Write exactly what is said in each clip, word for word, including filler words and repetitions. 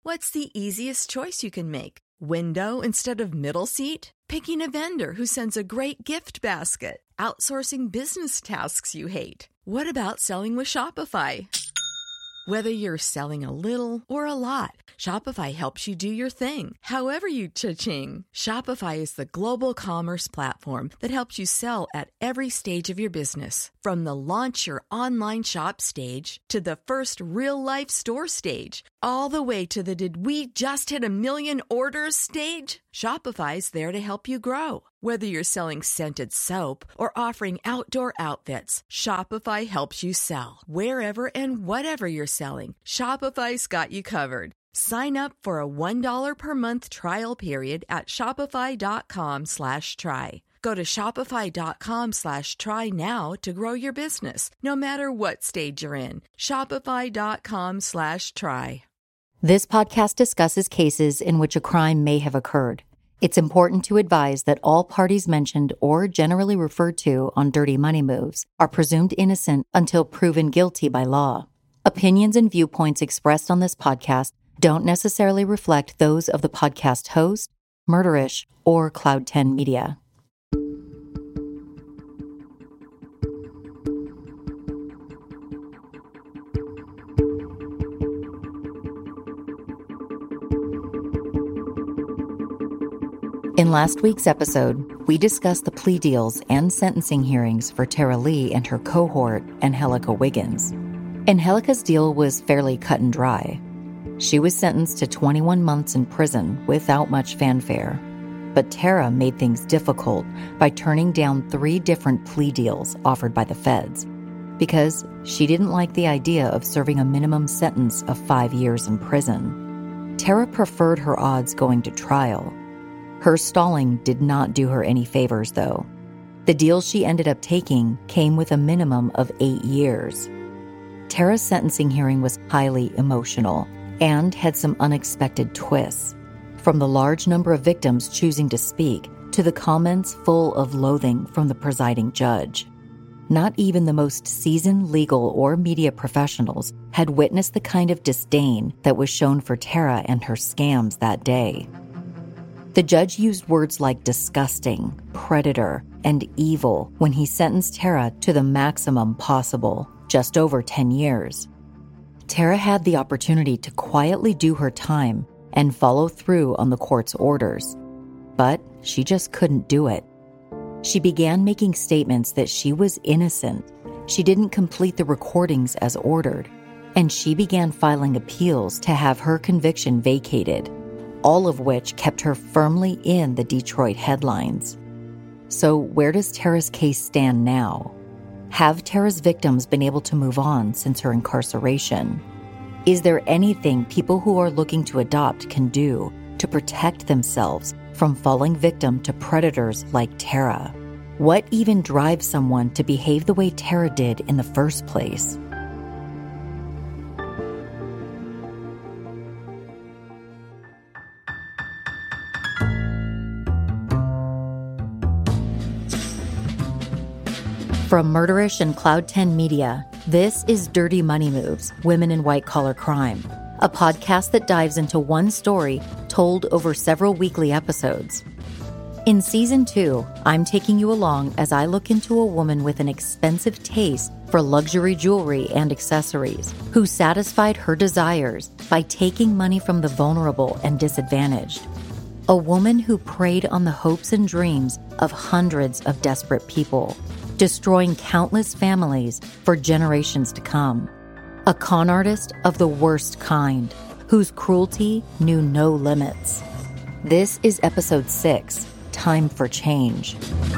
What's the easiest choice you can make? Window instead of middle seat? Picking a vendor who sends a great gift basket? Outsourcing business tasks you hate? What about selling with Shopify? Whether you're selling a little or a lot, Shopify helps you do your thing, however you cha-ching. Shopify is the global commerce platform that helps you sell at every stage of your business. From the launch your online shop stage to the first real-life store stage, all the way to the did we just hit a million orders stage. Shopify's there to help you grow. Whether you're selling scented soap or offering outdoor outfits, Shopify helps you sell. Wherever and whatever you're selling, Shopify's got you covered. Sign up for a one dollar per month trial period at shopify.com slash try. Go to shopify.com slash try now to grow your business, no matter what stage you're in. Shopify.com slash try. This podcast discusses cases in which a crime may have occurred. It's important to advise that all parties mentioned or generally referred to on Dirty Money Moves are presumed innocent until proven guilty by law. Opinions and viewpoints expressed on this podcast don't necessarily reflect those of the podcast host, Murderish, or Cloud ten Media. In last week's episode, we discussed the plea deals and sentencing hearings for Tara Lee and her cohort, Angelica Wiggins. Angelica's deal was fairly cut and dry. She was sentenced to twenty-one months in prison without much fanfare. But Tara made things difficult by turning down three different plea deals offered by the feds because she didn't like the idea of serving a minimum sentence of five years in prison. Tara preferred her odds going to trial. Her stalling did not do her any favors, though. The deal she ended up taking came with a minimum of eight years. Tara's sentencing hearing was highly emotional and had some unexpected twists, from the large number of victims choosing to speak to the comments full of loathing from the presiding judge. Not even the most seasoned legal or media professionals had witnessed the kind of disdain that was shown for Tara and her scams that day. The judge used words like disgusting, predator, and evil when he sentenced Tara to the maximum possible, just over ten years. Tara had the opportunity to quietly do her time and follow through on the court's orders, but she just couldn't do it. She began making statements that she was innocent, she didn't complete the recordings as ordered, and she began filing appeals to have her conviction vacated, all of which kept her firmly in the Detroit headlines. So where does Tara's case stand now? Have Tara's victims been able to move on since her incarceration? Is there anything people who are looking to adopt can do to protect themselves from falling victim to predators like Tara? What even drives someone to behave the way Tara did in the first place? From Murderish and Cloud ten Media, this is Dirty Money Moves, Women in White-Collar Crime, a podcast that dives into one story told over several weekly episodes. In Season two, I'm taking you along as I look into a woman with an expensive taste for luxury jewelry and accessories who satisfied her desires by taking money from the vulnerable and disadvantaged. A woman who preyed on the hopes and dreams of hundreds of desperate people, destroying countless families for generations to come. A con artist of the worst kind, whose cruelty knew no limits. This is Episode six, Time for Change.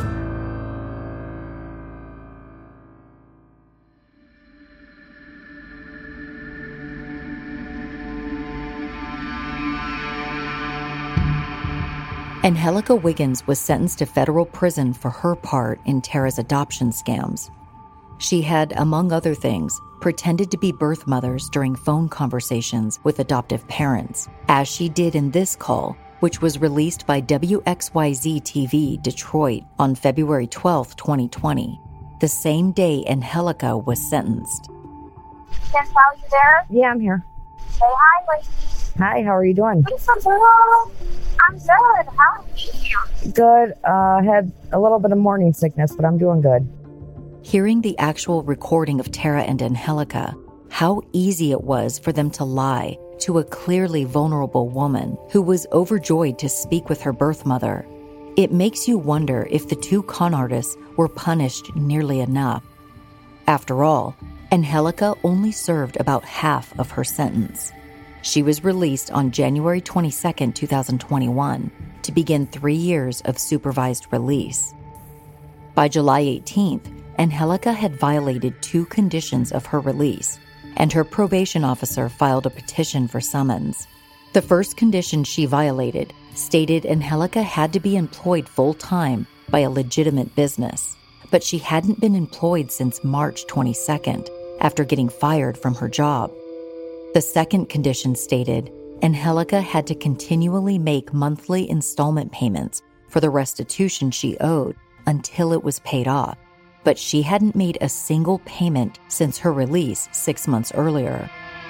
Angelica Wiggins was sentenced to federal prison for her part in Tara's adoption scams. She had, among other things, pretended to be birth mothers during phone conversations with adoptive parents, as she did in this call, which was released by W X Y Z T V Detroit on February twelfth, twenty twenty, the same day Angelica was sentenced. Chantal, you there? Yeah, I'm here. Say hi, lady. Hi, how are you doing? What's up, girl? I'm good. How are you? Good. Uh, had a little bit of morning sickness, but I'm doing good. Hearing the actual recording of Tara and Angelica, how easy it was for them to lie to a clearly vulnerable woman who was overjoyed to speak with her birth mother. It makes you wonder if the two con artists were punished nearly enough. After all, Angelica only served about half of her sentence. She was released on January twenty-second, twenty twenty-one, to begin three years of supervised release. By July eighteenth, Angelica had violated two conditions of her release, and her probation officer filed a petition for summons. The first condition she violated stated Angelica had to be employed full-time by a legitimate business, but she hadn't been employed since March twenty-second, after getting fired from her job. The second condition stated Angelica had to continually make monthly installment payments for the restitution she owed until it was paid off, but she hadn't made a single payment since her release six months earlier.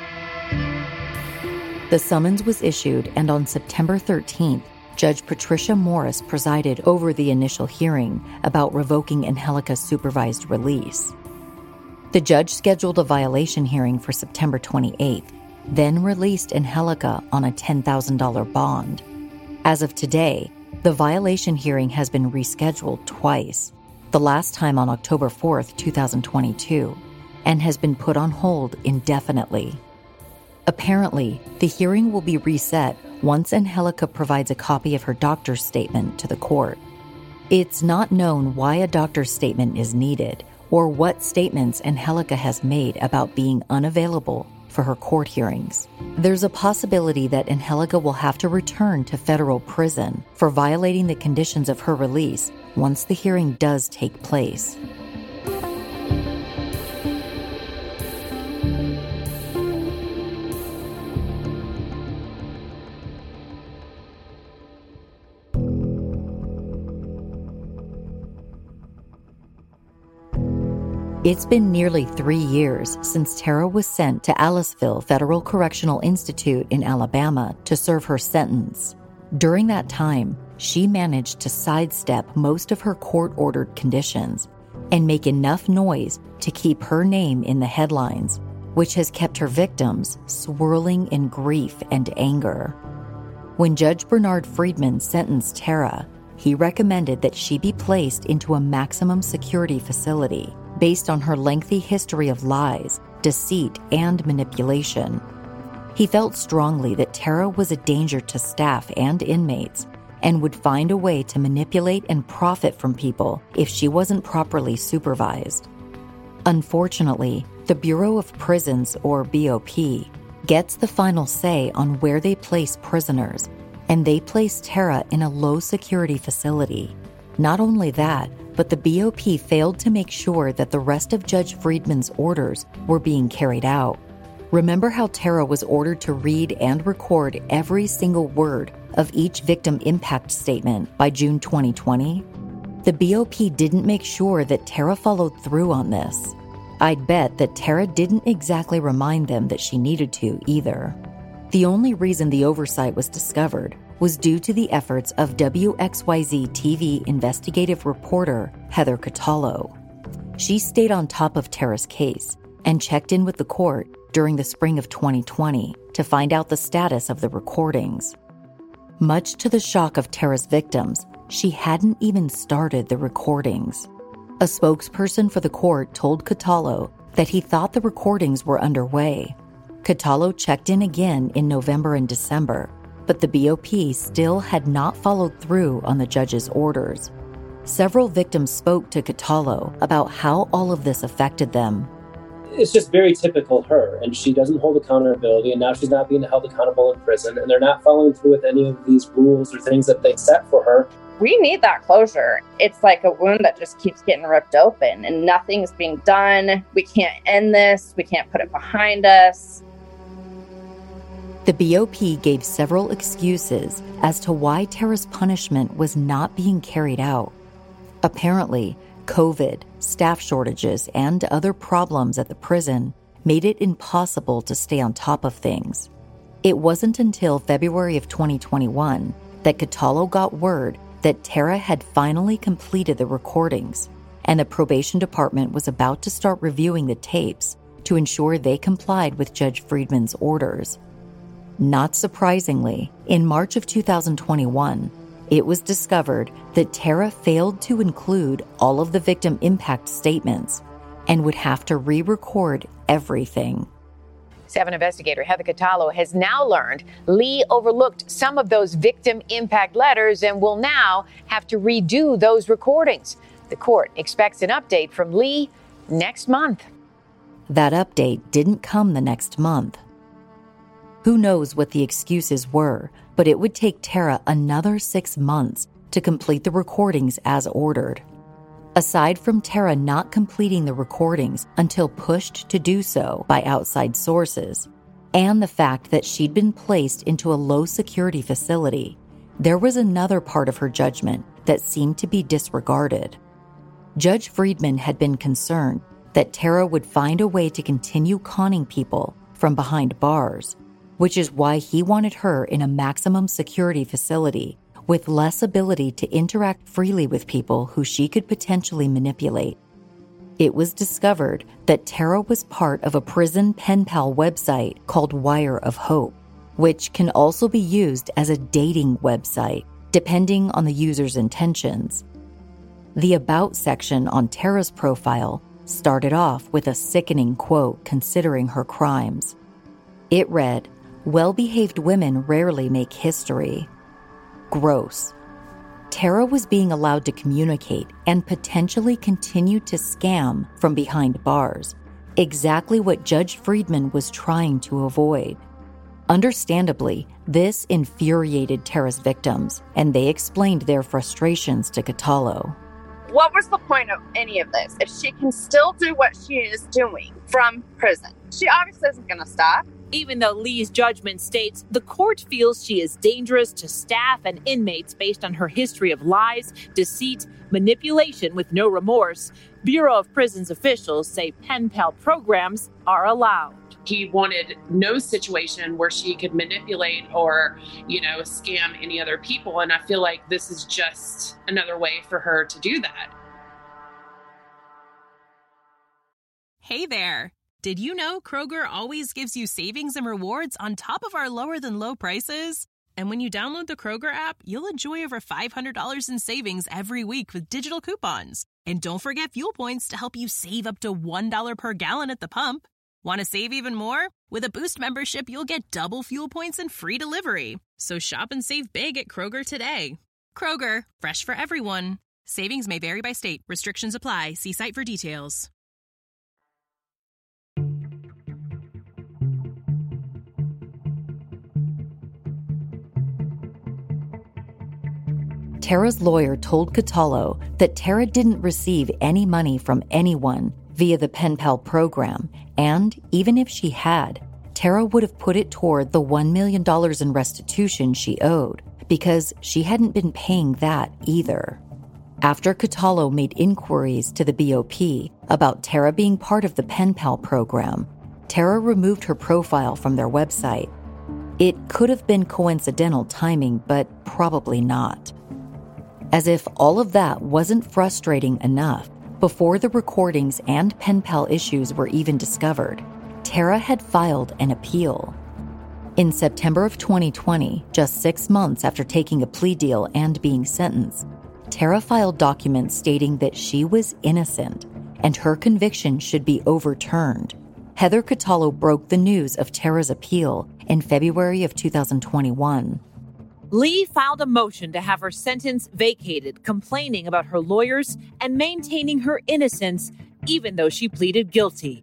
The summons was issued, and on September thirteenth, Judge Patricia Morris presided over the initial hearing about revoking Angelica's supervised release. The judge scheduled a violation hearing for September twenty-eighth, then released Angelica on a ten thousand dollars bond. As of today, the violation hearing has been rescheduled twice, the last time on October fourth, twenty twenty-two, and has been put on hold indefinitely. Apparently, the hearing will be reset once Angelica provides a copy of her doctor's statement to the court. It's not known why a doctor's statement is needed or what statements Angelica has made about being unavailable for her court hearings. There's a possibility that Angelica will have to return to federal prison for violating the conditions of her release once the hearing does take place. It's been nearly three years since Tara was sent to Aliceville Federal Correctional Institute in Alabama to serve her sentence. During that time, she managed to sidestep most of her court-ordered conditions and make enough noise to keep her name in the headlines, which has kept her victims swirling in grief and anger. When Judge Bernard Friedman sentenced Tara, he recommended that she be placed into a maximum security facility based on her lengthy history of lies, deceit, and manipulation. He felt strongly that Tara was a danger to staff and inmates and would find a way to manipulate and profit from people if she wasn't properly supervised. Unfortunately, the Bureau of Prisons, or B O P, gets the final say on where they place prisoners, and they place Tara in a low-security facility. Not only that, but the B O P failed to make sure that the rest of Judge Friedman's orders were being carried out. Remember how Tara was ordered to read and record every single word of each victim impact statement by June twenty twenty? The B O P didn't make sure that Tara followed through on this. I'd bet that Tara didn't exactly remind them that she needed to either. The only reason the oversight was discovered was due to the efforts of W X Y Z T V investigative reporter Heather Catallo. She stayed on top of Tara's case and checked in with the court during the spring of twenty twenty to find out the status of the recordings. Much to the shock of Tara's victims, she hadn't even started the recordings. A spokesperson for the court told Catallo that he thought the recordings were underway. Catallo checked in again in November and December, but the B O P still had not followed through on the judge's orders. Several victims spoke to Catallo about how all of this affected them. It's just very typical her, and she doesn't hold accountability, and now she's not being held accountable in prison, and they're not following through with any of these rules or things that they set for her. We need that closure. It's like a wound that just keeps getting ripped open, and nothing's being done. We can't end this. We can't put it behind us. The B O P gave several excuses as to why Tara's punishment was not being carried out. Apparently, COVID, staff shortages, and other problems at the prison made it impossible to stay on top of things. It wasn't until February of twenty twenty-one that Catallo got word that Tara had finally completed the recordings, and the probation department was about to start reviewing the tapes to ensure they complied with Judge Friedman's orders. Not surprisingly, in March of two thousand twenty-one, it was discovered that Tara failed to include all of the victim impact statements and would have to re-record everything. Seven investigator Heather Catallo has now learned Lee overlooked some of those victim impact letters and will now have to redo those recordings. The court expects an update from Lee next month. That update didn't come the next month. Who knows what the excuses were, but it would take Tara another six months to complete the recordings as ordered. Aside from Tara not completing the recordings until pushed to do so by outside sources, and the fact that she'd been placed into a low-security facility, there was another part of her judgment that seemed to be disregarded. Judge Friedman had been concerned that Tara would find a way to continue conning people from behind bars, which is why he wanted her in a maximum security facility with less ability to interact freely with people who she could potentially manipulate. It was discovered that Tara was part of a prison pen pal website called Wire of Hope, which can also be used as a dating website, depending on the user's intentions. The About section on Tara's profile started off with a sickening quote considering her crimes. It read, "Well-behaved women rarely make history." Gross. Tara was being allowed to communicate and potentially continue to scam from behind bars, exactly what Judge Friedman was trying to avoid. Understandably, this infuriated Tara's victims, and they explained their frustrations to Catallo. What was the point of any of this? If she can still do what she is doing from prison, she obviously isn't going to stop. Even though Lee's judgment states the court feels she is dangerous to staff and inmates based on her history of lies, deceit, manipulation with no remorse, Bureau of Prisons officials say pen pal programs are allowed. He wanted no situation where she could manipulate or, you know, scam any other people. And I feel like this is just another way for her to do that. Hey there. Did you know Kroger always gives you savings and rewards on top of our lower than low prices? And when you download the Kroger app, you'll enjoy over five hundred dollars in savings every week with digital coupons. And don't forget fuel points to help you save up to one dollar per gallon at the pump. Want to save even more? With a Boost membership, you'll get double fuel points and free delivery. So shop and save big at Kroger today. Kroger, fresh for everyone. Savings may vary by state. Restrictions apply. See site for details. Tara's lawyer told Catallo that Tara didn't receive any money from anyone via the pen pal program, and even if she had, Tara would have put it toward the one million dollars in restitution she owed, because she hadn't been paying that either. After Catallo made inquiries to the B O P about Tara being part of the pen pal program, Tara removed her profile from their website. It could have been coincidental timing, but probably not. As if all of that wasn't frustrating enough, before the recordings and pen pal issues were even discovered, Tara had filed an appeal. In September of twenty twenty, just six months after taking a plea deal and being sentenced, Tara filed documents stating that she was innocent and her conviction should be overturned. Heather Catallo broke the news of Tara's appeal in February of two thousand twenty-one. Lee filed a motion to have her sentence vacated, complaining about her lawyers and maintaining her innocence, even though she pleaded guilty.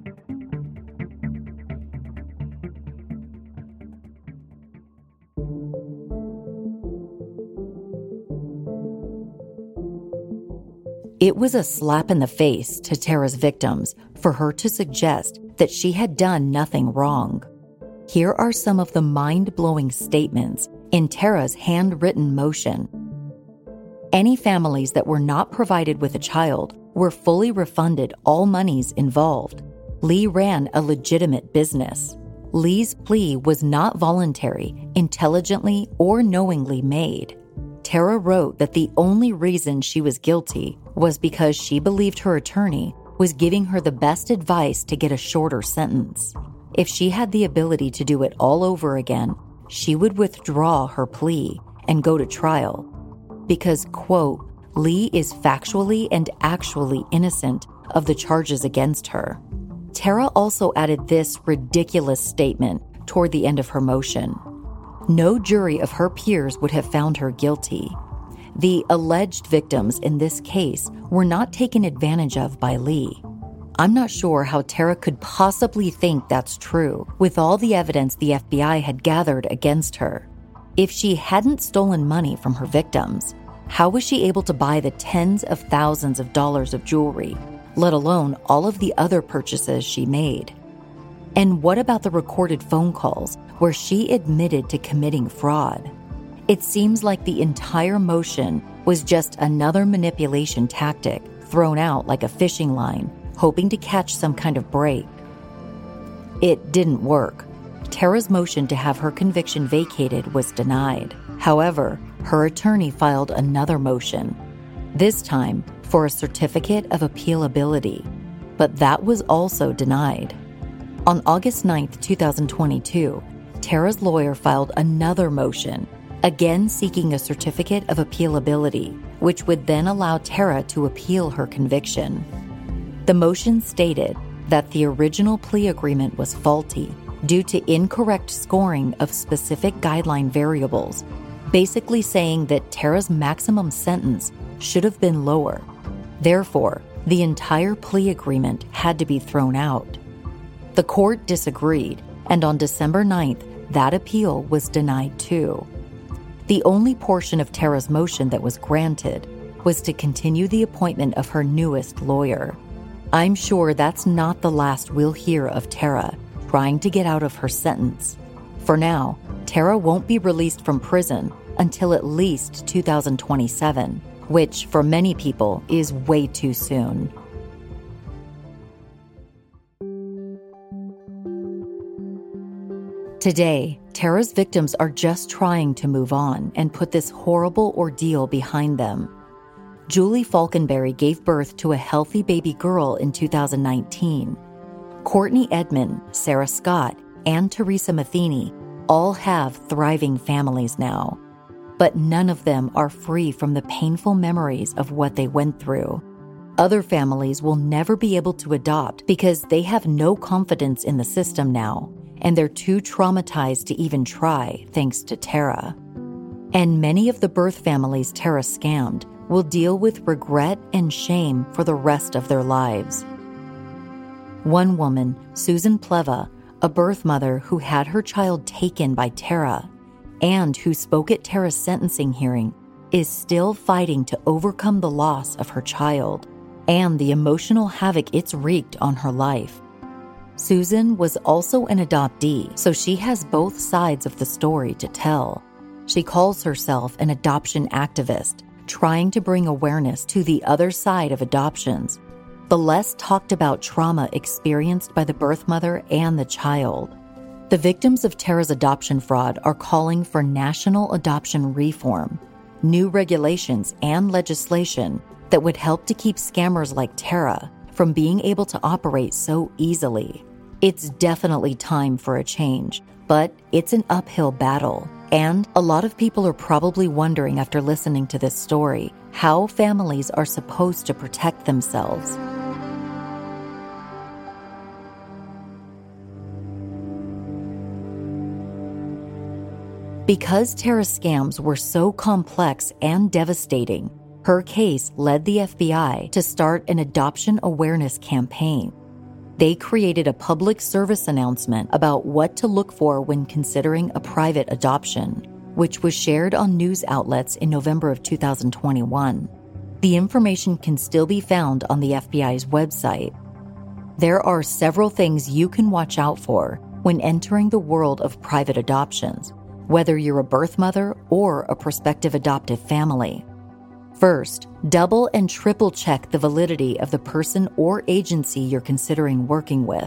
It was a slap in the face to Tara's victims for her to suggest that she had done nothing wrong. Here are some of the mind-blowing statements in Tara's handwritten motion. Any families that were not provided with a child were fully refunded all monies involved. Lee ran a legitimate business. Lee's plea was not voluntary, intelligently, or knowingly made. Tara wrote that the only reason she was guilty was because she believed her attorney was giving her the best advice to get a shorter sentence. If she had the ability to do it all over again, she would withdraw her plea and go to trial. Because, quote, Lee is factually and actually innocent of the charges against her. Tara also added this ridiculous statement toward the end of her motion. No jury of her peers would have found her guilty. The alleged victims in this case were not taken advantage of by Lee. I'm not sure how Tara could possibly think that's true, with all the evidence the F B I had gathered against her. If she hadn't stolen money from her victims, how was she able to buy the tens of thousands of dollars of jewelry, let alone all of the other purchases she made? And what about the recorded phone calls where she admitted to committing fraud? It seems like the entire motion was just another manipulation tactic thrown out like a fishing line, hoping to catch some kind of break. It didn't work. Tara's motion to have her conviction vacated was denied. However, her attorney filed another motion, this time for a certificate of appealability, but that was also denied. On August ninth, twenty twenty-two, Tara's lawyer filed another motion, again seeking a certificate of appealability, which would then allow Tara to appeal her conviction. The motion stated that the original plea agreement was faulty due to incorrect scoring of specific guideline variables, basically saying that Tara's maximum sentence should have been lower. Therefore, the entire plea agreement had to be thrown out. The court disagreed, and on December ninth, that appeal was denied too. The only portion of Tara's motion that was granted was to continue the appointment of her newest lawyer. I'm sure that's not the last we'll hear of Tara trying to get out of her sentence. For now, Tara won't be released from prison until at least two thousand twenty-seven, which for many people is way too soon. Today, Tara's victims are just trying to move on and put this horrible ordeal behind them. Julie Falkenberry gave birth to a healthy baby girl in two thousand nineteen. Courtney Edmond, Sarah Scott, and Teresa Matheny all have thriving families now. But none of them are free from the painful memories of what they went through. Other families will never be able to adopt because they have no confidence in the system now, and they're too traumatized to even try, thanks to Tara. And many of the birth families Tara scammed will deal with regret and shame for the rest of their lives. One woman, Susan Pleva, a birth mother who had her child taken by Tara and who spoke at Tara's sentencing hearing, is still fighting to overcome the loss of her child and the emotional havoc it's wreaked on her life. Susan was also an adoptee, so she has both sides of the story to tell. She calls herself an adoption activist, trying to bring awareness to the other side of adoptions, the less talked about trauma experienced by the birth mother and the child. The victims of Tara's adoption fraud are calling for national adoption reform, new regulations and legislation that would help to keep scammers like Tara from being able to operate so easily. It's definitely time for a change, but it's an uphill battle. And a lot of people are probably wondering after listening to this story how families are supposed to protect themselves. Because Tara's scams were so complex and devastating, her case led the F B I to start an adoption awareness campaign. They created a public service announcement about what to look for when considering a private adoption, which was shared on news outlets in November of two thousand twenty-one. The information can still be found on the F B I's website. There are several things you can watch out for when entering the world of private adoptions, whether you're a birth mother or a prospective adoptive family. First, double and triple check the validity of the person or agency you're considering working with.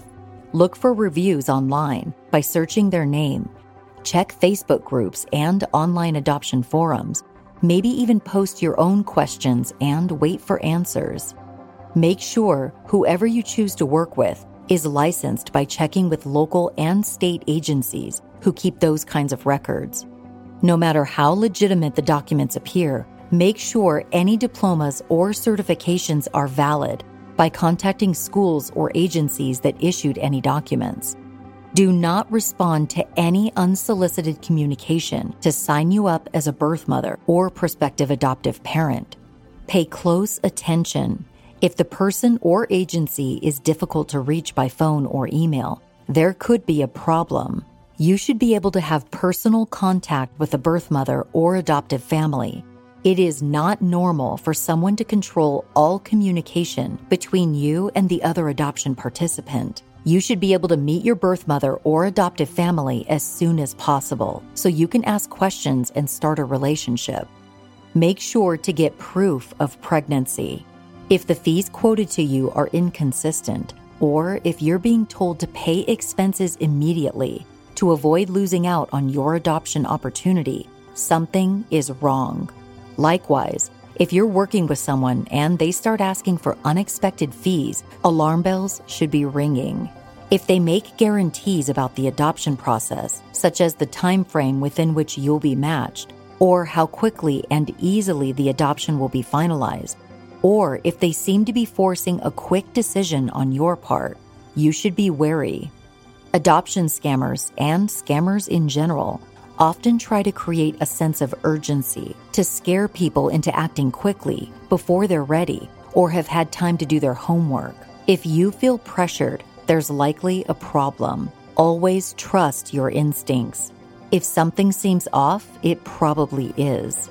Look for reviews online by searching their name. Check Facebook groups and online adoption forums. Maybe even post your own questions and wait for answers. Make sure whoever you choose to work with is licensed by checking with local and state agencies who keep those kinds of records. No matter how legitimate the documents appear, make sure any diplomas or certifications are valid by contacting schools or agencies that issued any documents. Do not respond to any unsolicited communication to sign you up as a birth mother or prospective adoptive parent. Pay close attention. If the person or agency is difficult to reach by phone or email, there could be a problem. You should be able to have personal contact with a birth mother or adoptive family. It is not normal for someone to control all communication between you and the other adoption participant. You should be able to meet your birth mother or adoptive family as soon as possible so you can ask questions and start a relationship. Make sure to get proof of pregnancy. If the fees quoted to you are inconsistent, or if you're being told to pay expenses immediately to avoid losing out on your adoption opportunity, something is wrong. Likewise, if you're working with someone and they start asking for unexpected fees, alarm bells should be ringing. If they make guarantees about the adoption process, such as the time frame within which you'll be matched, or how quickly and easily the adoption will be finalized, or if they seem to be forcing a quick decision on your part, you should be wary. Adoption scammers and scammers in general often try to create a sense of urgency to scare people into acting quickly before they're ready or have had time to do their homework. If you feel pressured, there's likely a problem. Always trust your instincts. If something seems off, it probably is.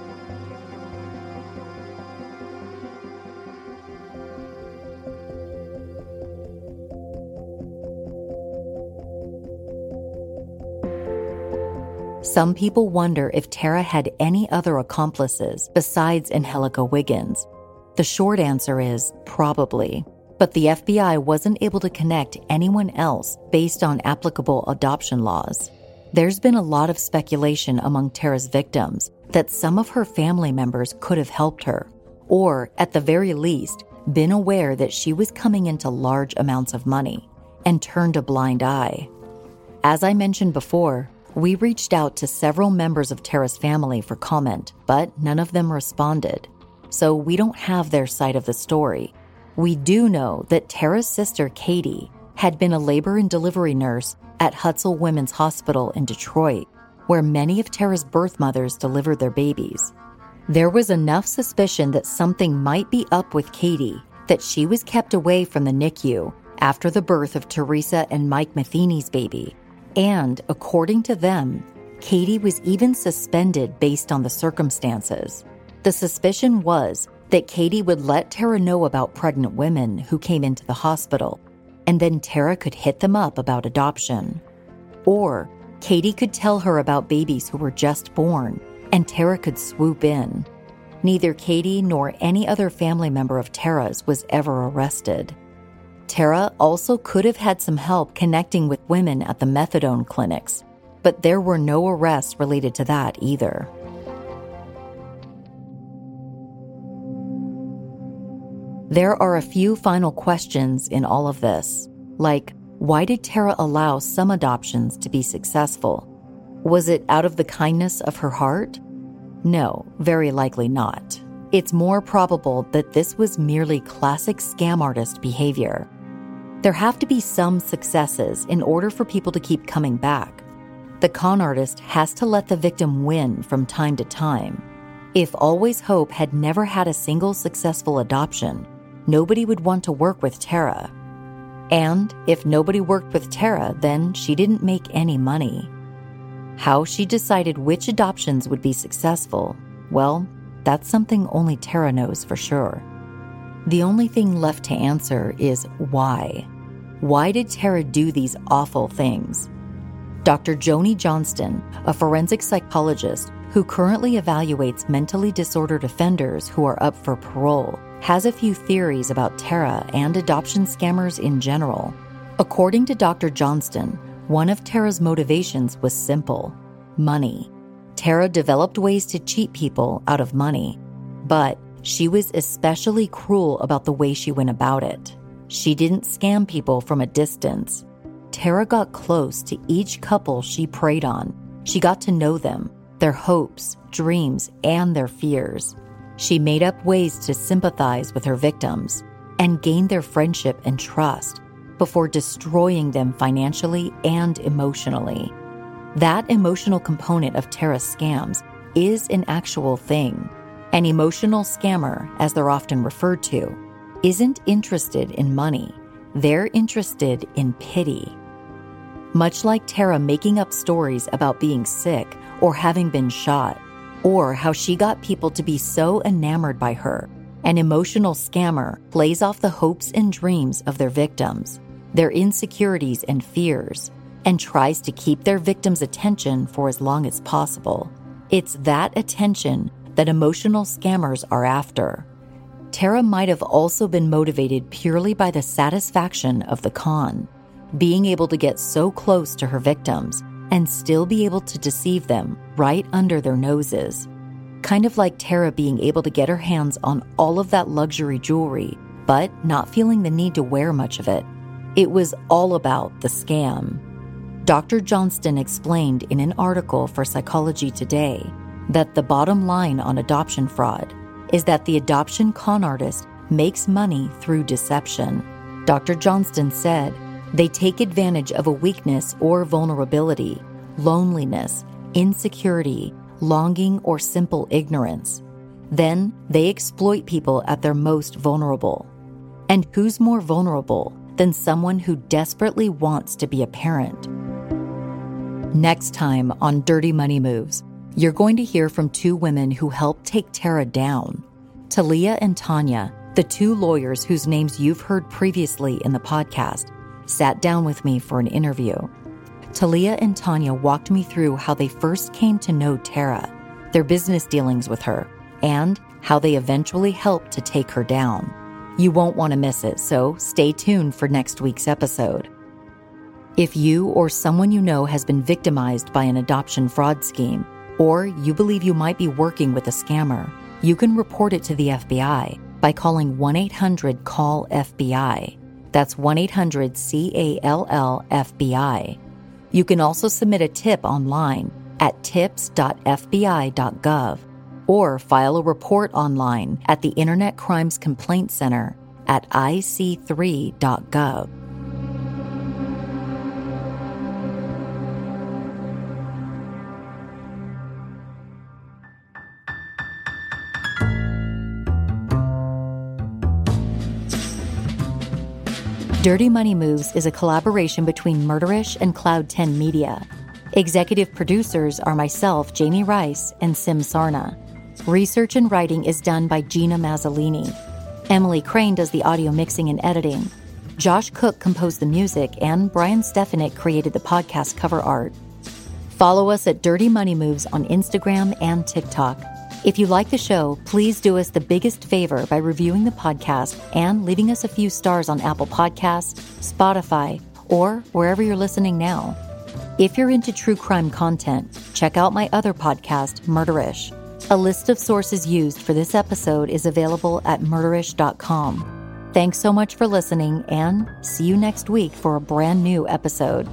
Some people wonder if Tara had any other accomplices besides Angelica Wiggins. The short answer is probably, but the F B I wasn't able to connect anyone else based on applicable adoption laws. There's been a lot of speculation among Tara's victims that some of her family members could have helped her, or at the very least, been aware that she was coming into large amounts of money and turned a blind eye. As I mentioned before, we reached out to several members of Tara's family for comment, but none of them responded. So we don't have their side of the story. We do know that Tara's sister, Katie, had been a labor and delivery nurse at Hutzel Women's Hospital in Detroit, where many of Tara's birth mothers delivered their babies. There was enough suspicion that something might be up with Katie that she was kept away from the N I C U after the birth of Teresa and Mike Matheny's baby. And, according to them, Katie was even suspended based on the circumstances. The suspicion was that Katie would let Tara know about pregnant women who came into the hospital, and then Tara could hit them up about adoption. Or Katie could tell her about babies who were just born, and Tara could swoop in. Neither Katie nor any other family member of Tara's was ever arrested. Tara also could have had some help connecting with women at the methadone clinics, but there were no arrests related to that either. There are a few final questions in all of this, like, why did Tara allow some adoptions to be successful? Was it out of the kindness of her heart? No, very likely not. It's more probable that this was merely classic scam artist behavior. There have to be some successes in order for people to keep coming back. The con artist has to let the victim win from time to time. If Always Hope had never had a single successful adoption, nobody would want to work with Tara. And if nobody worked with Tara, then she didn't make any money. How she decided which adoptions would be successful, well, that's something only Tara knows for sure. The only thing left to answer is why. Why did Tara do these awful things? Doctor Joni Johnston, a forensic psychologist who currently evaluates mentally disordered offenders who are up for parole, has a few theories about Tara and adoption scammers in general. According to Doctor Johnston, one of Tara's motivations was simple: money. Tara developed ways to cheat people out of money, but she was especially cruel about the way she went about it. She didn't scam people from a distance. Tara got close to each couple she preyed on. She got to know them, their hopes, dreams, and their fears. She made up ways to sympathize with her victims and gain their friendship and trust before destroying them financially and emotionally. That emotional component of Tara's scams is an actual thing. An emotional scammer, as they're often referred to, isn't interested in money. They're interested in pity. Much like Tara making up stories about being sick or having been shot, or how she got people to be so enamored by her, an emotional scammer plays off the hopes and dreams of their victims, their insecurities and fears, and tries to keep their victims' attention for as long as possible. It's that attention that emotional scammers are after. Tara might have also been motivated purely by the satisfaction of the con, being able to get so close to her victims and still be able to deceive them right under their noses. Kind of like Tara being able to get her hands on all of that luxury jewelry, but not feeling the need to wear much of it. It was all about the scam. Doctor Johnston explained in an article for Psychology Today that the bottom line on adoption fraud is that the adoption con artist makes money through deception. Doctor Johnston said, they take advantage of a weakness or vulnerability, loneliness, insecurity, longing, or simple ignorance. Then they exploit people at their most vulnerable. And who's more vulnerable than someone who desperately wants to be a parent? Next time on Dirty Money Moves, you're going to hear from two women who helped take Tara down. Talia and Tanya, the two lawyers whose names you've heard previously in the podcast, sat down with me for an interview. Talia and Tanya walked me through how they first came to know Tara, their business dealings with her, and how they eventually helped to take her down. You won't want to miss it, so stay tuned for next week's episode. If you or someone you know has been victimized by an adoption fraud scheme, or you believe you might be working with a scammer, you can report it to the F B I by calling one eight hundred call F B I. That's one eight hundred C A L L F B I. You can also submit a tip online at tips dot f b i dot gov or file a report online at the Internet Crimes Complaint Center at I C three dot gov. Dirty Money Moves is a collaboration between Murderish and Cloud ten Media. Executive producers are myself, Jamie Rice, and Sim Sarna. Research and writing is done by Gina Mazzolini. Emily Crane does the audio mixing and editing. Josh Cook composed the music, and Brian Stefanik created the podcast cover art. Follow us at Dirty Money Moves on Instagram and TikTok. If you like the show, please do us the biggest favor by reviewing the podcast and leaving us a few stars on Apple Podcasts, Spotify, or wherever you're listening now. If you're into true crime content, check out my other podcast, Murderish. A list of sources used for this episode is available at murderish dot com. Thanks so much for listening, and see you next week for a brand new episode.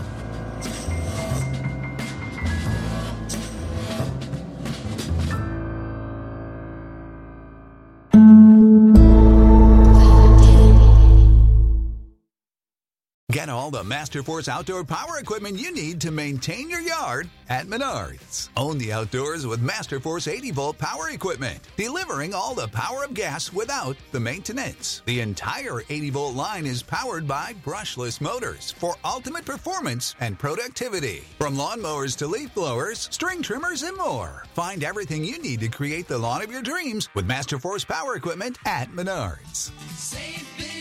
Get all the Masterforce outdoor power equipment you need to maintain your yard at Menards. Own the outdoors with Masterforce eighty volt power equipment, delivering all the power of gas without the maintenance. The entire eighty volt line is powered by brushless motors for ultimate performance and productivity. From lawnmowers to leaf blowers, string trimmers, and more. Find everything you need to create the lawn of your dreams with Masterforce power equipment at Menards. Save big